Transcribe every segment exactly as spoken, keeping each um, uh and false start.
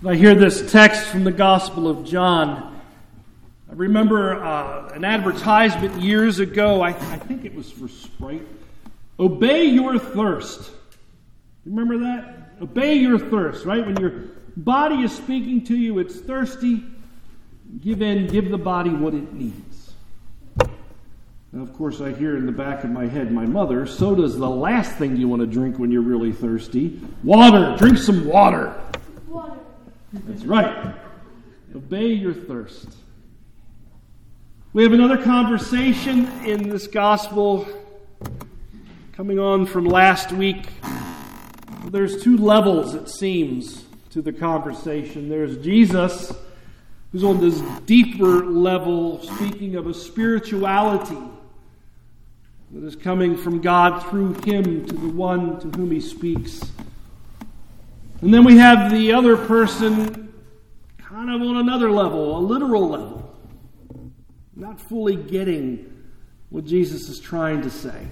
I hear this text from the Gospel of John, I remember uh, an advertisement years ago, I, I think it was for Sprite. Obey your thirst. Remember that? Obey your thirst, right? When your body is speaking to you, it's thirsty, give in, give the body what it needs. Now, of course, I hear in the back of my head my mother, soda's the last thing you want to drink when you're really thirsty. Water! Drink some water! Water. That's right. Obey your thirst. We have another conversation in this gospel coming on from last week. There's two levels, it seems, to the conversation. There's Jesus, who's on this deeper level, speaking of a spirituality that is coming from God through him to the one to whom he speaks. And then we have the other person kind of on another level, a literal level, not fully getting what Jesus is trying to say.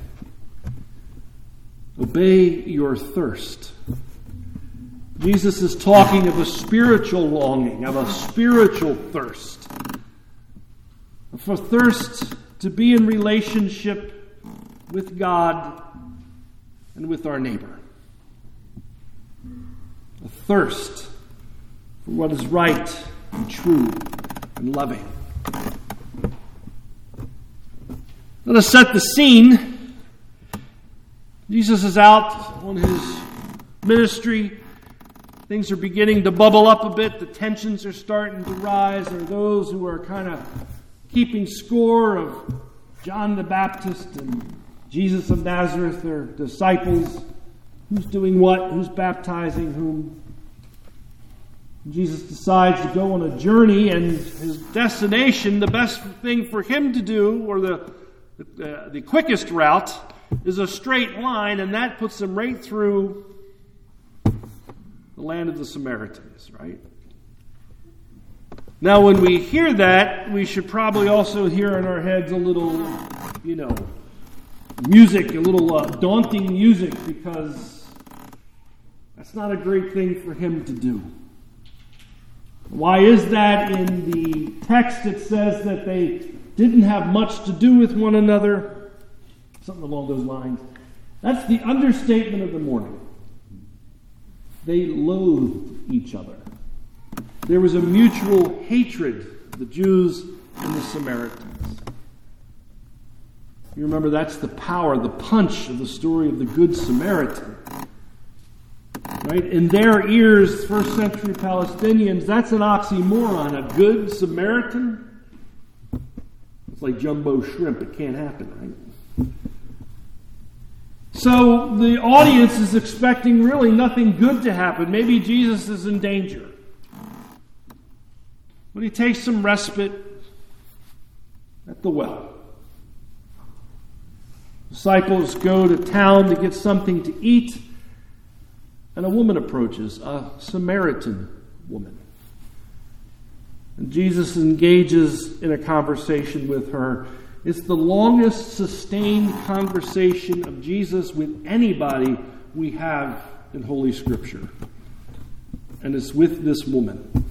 Obey your thirst. Jesus is talking of a spiritual longing, of a spiritual thirst, of a thirst to be in relationship with God and with our neighbor. A thirst for what is right and true and loving. Let us set the scene. Jesus is out on his ministry. Things are beginning to bubble up a bit. The tensions are starting to rise. There are those who are kind of keeping score of John the Baptist and Jesus of Nazareth, their disciples. Who's doing what? Who's baptizing whom? Jesus decides to go on a journey, and his destination, the best thing for him to do, or the the, the quickest route, is a straight line, and that puts him right through the land of the Samaritans, right? Now, when we hear that, we should probably also hear in our heads a little, you know, music, a little uh, daunting music, because that's not a great thing for him to do. Why is that? In the text it says that they didn't have much to do with one another. Something along those lines. That's the understatement of the morning. They loathed each other. There was a mutual hatred, the Jews and the Samaritans. You remember that's the power, the punch of the story of the Good Samaritan. Right? In their ears, first century Palestinians, that's an oxymoron. A good Samaritan? It's like jumbo shrimp. It can't happen, right? So the audience is expecting really nothing good to happen. Maybe Jesus is in danger. But he takes some respite at the well. Disciples go to town to get something to eat. And a woman approaches, a Samaritan woman. And Jesus engages in a conversation with her. It's the longest sustained conversation of Jesus with anybody we have in Holy Scripture. And it's with this woman.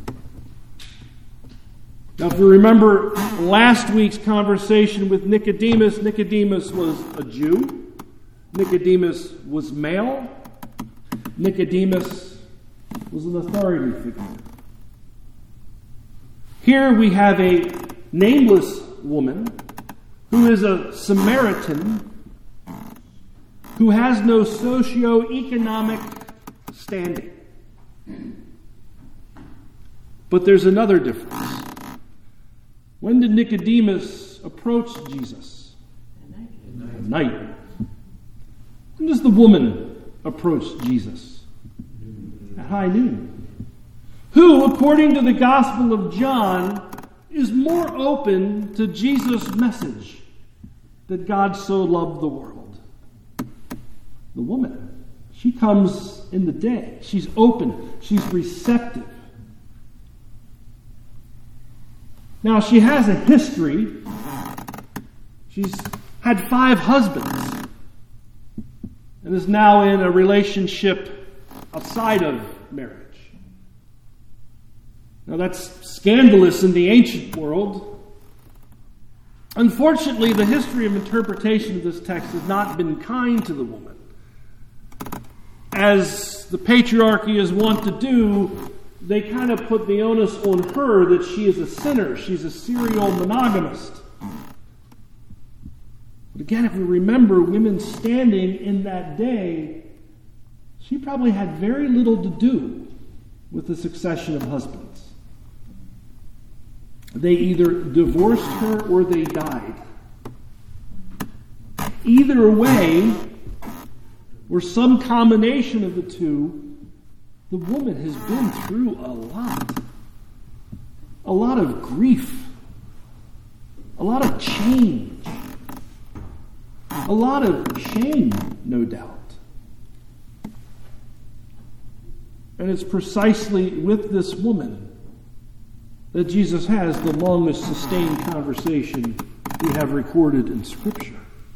Now, if you remember last week's conversation with Nicodemus, Nicodemus was a Jew. Nicodemus was male. Nicodemus was an authority figure. Here we have a nameless woman who is a Samaritan who has no socio-economic standing. But there's another difference. When did Nicodemus approach Jesus? At night. At night. When does the woman approach Jesus? At high noon. Who, according to the Gospel of John, is more open to Jesus' message that God so loved the world? The woman. She comes in the day. She's open. She's receptive. Now, she has a history. She's had five husbands and is now in a relationship outside of marriage. Now that's scandalous in the ancient world. Unfortunately, the history of interpretation of this text has not been kind to the woman. As the patriarchy is wont to do, they kind of put the onus on her that she is a sinner. She's a serial monogamist. But again, if we remember women standing in that day, she probably had very little to do with the succession of husbands. They either divorced her or they died. Either way, or some combination of the two, the woman has been through a lot. A lot of grief. A lot of change. A lot of shame, no doubt. And it's precisely with this woman that Jesus has the longest sustained conversation we have recorded in Scripture.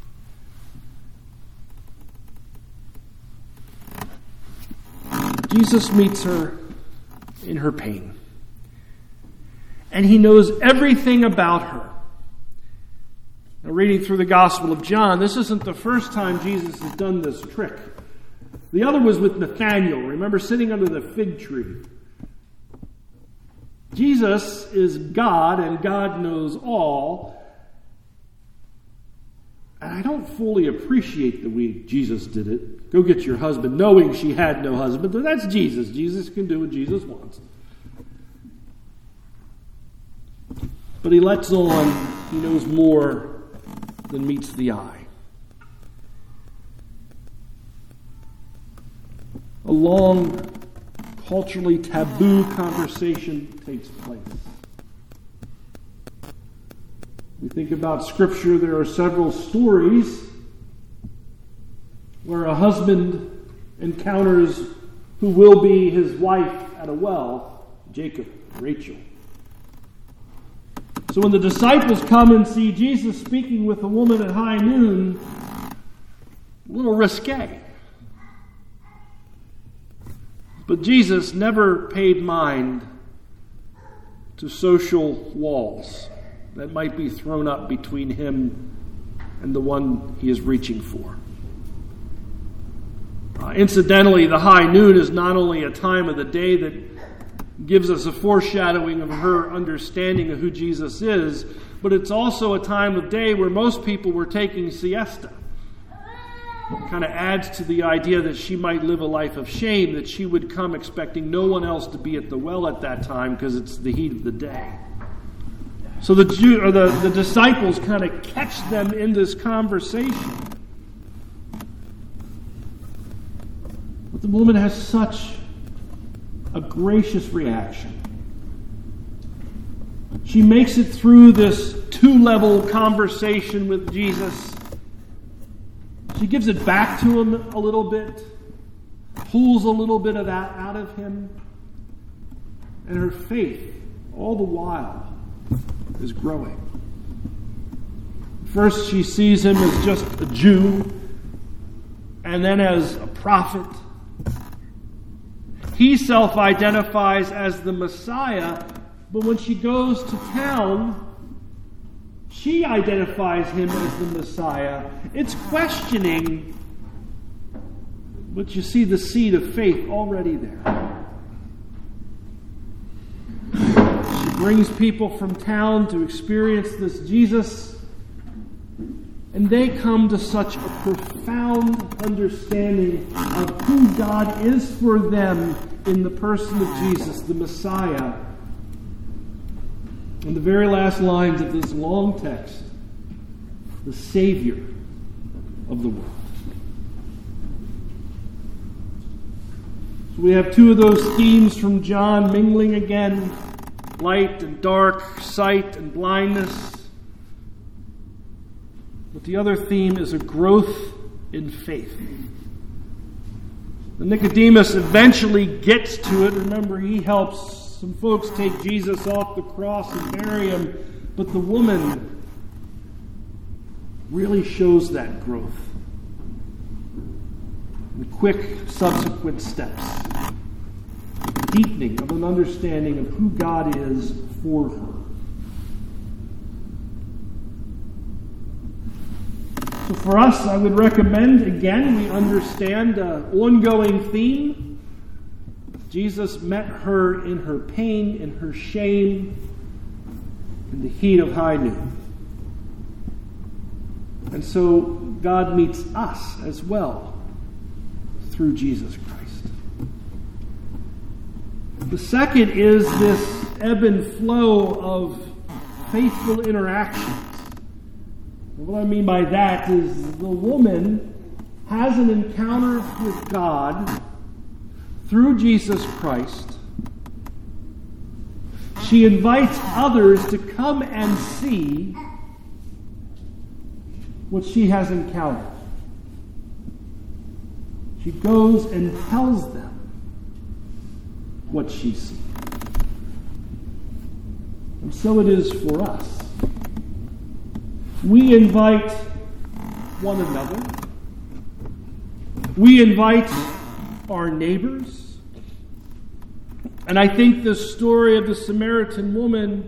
Jesus meets her in her pain. And he knows everything about her. Now, reading through the Gospel of John, this isn't the first time Jesus has done this trick. The other was with Nathanael. Remember, sitting under the fig tree. Jesus is God, and God knows all. And I don't fully appreciate the way Jesus did it. Go get your husband, knowing she had no husband. But that's Jesus. Jesus can do what Jesus wants. But he lets on, he knows more than meets the eye. A long, culturally taboo conversation takes place. We think about Scripture, there are several stories where a husband encounters who will be his wife at a well, Jacob, Rachel. So when the disciples come and see Jesus speaking with a woman at high noon, a little risque. But Jesus never paid mind to social walls that might be thrown up between him and the one he is reaching for. Uh, incidentally, the high noon is not only a time of the day that gives us a foreshadowing of her understanding of who Jesus is, but it's also a time of day where most people were taking siesta. It kind of adds to the idea that she might live a life of shame, that she would come expecting no one else to be at the well at that time because it's the heat of the day. So the Jew, or the, the disciples kind of catch them in this conversation. But the woman has such a gracious reaction. She makes it through this two-level conversation with Jesus. She gives it back to him a little bit, pulls a little bit of that out of him, and her faith, all the while, is growing. First, she sees him as just a Jew, and then as a prophet. He self-identifies as the Messiah, but when she goes to town, she identifies him as the Messiah. It's questioning, but you see the seed of faith already there. She brings people from town to experience this Jesus, and they come to such a profound understanding of who God is for them in the person of Jesus, the Messiah. In the very last lines of this long text, the Savior of the world. So we have two of those themes from John mingling again, light and dark, sight and blindness. But the other theme is a growth in faith. The Nicodemus eventually gets to it. Remember, he helps some folks take Jesus off the cross and bury him. But the woman really shows that growth in quick subsequent steps. deepening of an understanding of who God is for her. So for us, I would recommend, again, we understand an ongoing theme. Jesus met her in her pain, in her shame, in the heat of high noon. And so God meets us as well through Jesus Christ. The second is this ebb and flow of faithful interactions. And what I mean by that is the woman has an encounter with God through Jesus Christ. She invites others to come and see what she has encountered. She goes and tells them what she sees. And so it is for us. We invite one another. We invite our neighbors. And I think the story of the Samaritan woman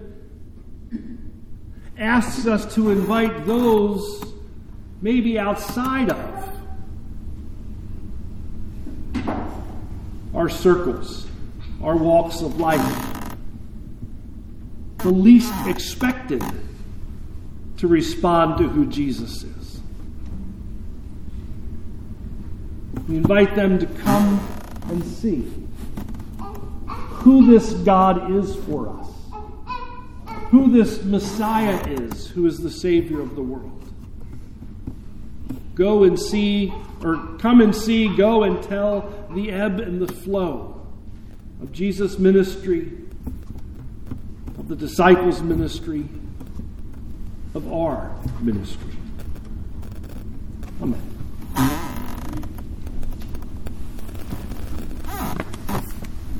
asks us to invite those maybe outside of our circles, our walks of life, the least expected to respond to who Jesus is. We invite them to come and see who this God is for us, who this Messiah is, who is the Savior of the world. Go and see, or come and see, go and tell the ebb and the flow of Jesus' ministry, of the disciples' ministry, of our ministry. Amen.